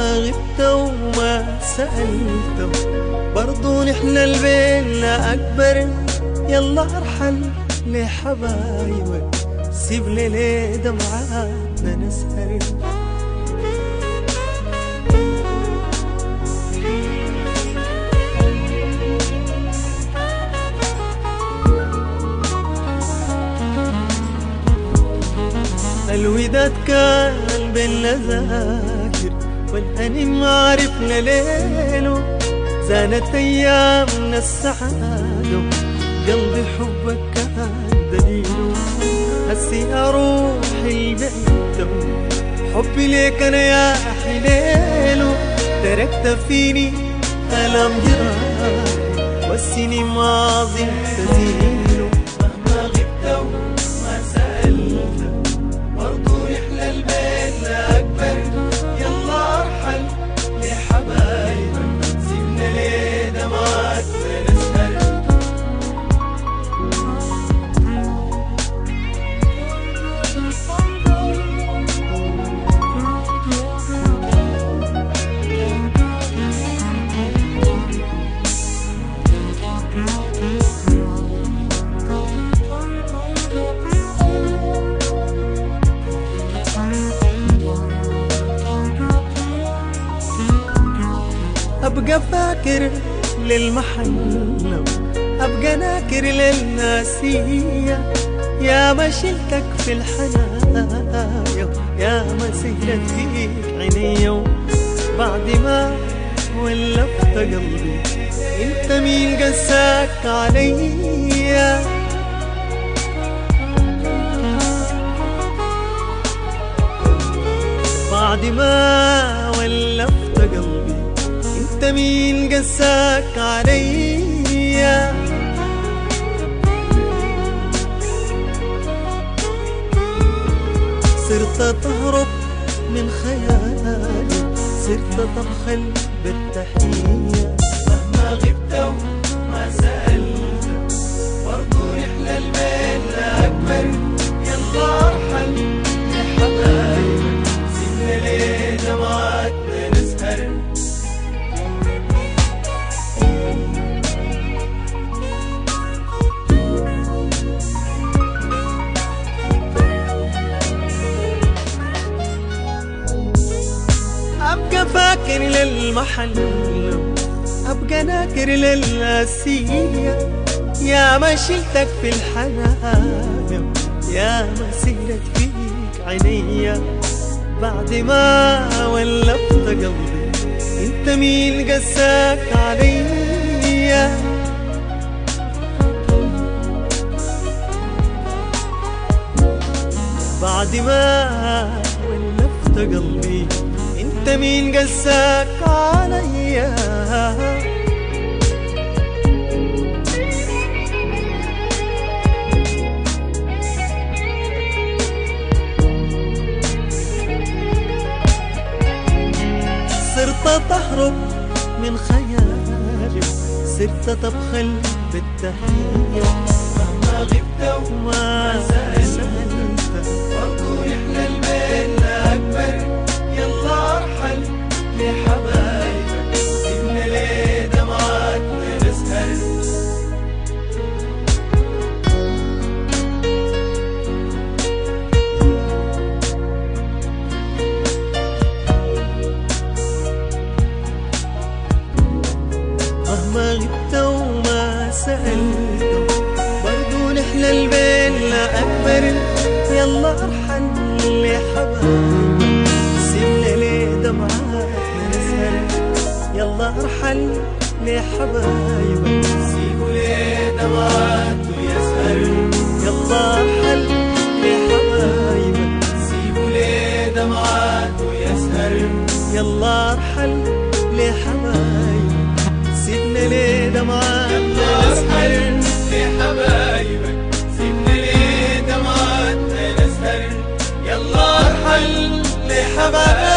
مهما غبت وما سألت برضو نحلى بينا أكبر. يلا ارحل لحبايبك، سيب لي دمعاتنا نسهر. الوداد كان بينا ذاكر والأنين ما عرفنا ليله، زانت أيامنا السعادة قلبي حبك كان دليله. هسي يا روحي البعيدة حبي ليك أنا يا حليله، تركت فيني ألم جراحي والسنين ماضي تزيله. مهما غبت وما سألت برضو يحلى البيت أكبر. يلا ارحل لحبايبك، سيبنا ليه دمعتنا نسهر. أبقى فاكر للمحل، أبقى ناكر للناسية، يا ما شلتك في الحنايا، يا ما سهرت فيك عينيا. بعد ما ولفت قلبي انت مين قساك عليا. بعد ما ولفت قلبي انت مين قساك عليا. صرت تهرب من خيالي، صرت تبخل بالتحية. مهما غبت وما سألت برضو يحلى البيت أكبر. يلا ارحل لحبايبك، سيبنا ليه دمعتنا نسهر. أبقى فاكر للمحل، أبقى ناكر للناسية، يا ما شلتك في الحنايا، يا ما سهرت فيك عينيا. بعد ما ولفت قلبي انت مين قساك عليا. بعد ما ولفت قلبي انت مين قساك عليا. صرت تهرب من خيالي، صرت تبخل بالتحية. مهما غبت وما سألت برضو يحلى البيت أكبر. يلا ارحل لحبايبك، سيبنا ليه دمعتنا نسهر. مهما غبت وما سألت برضو نحلى البيت أكبر. يلا ارحل لحبايبك، سيبنا ليه دمعاتنا نسهر. يلا ارحل لحبايبك، سيبوا ليه دمعاتنا يسهر. يلا ارحل لحبايبك، سيبوا ليه دمعاتنا يسهر. يلا ارحل لحبايبك، سيبنا ليه دمعاتنا نسهر. لحبايبك سيبنا ليه دمعاتنا نسهر. يلا ارحل لحبايبك.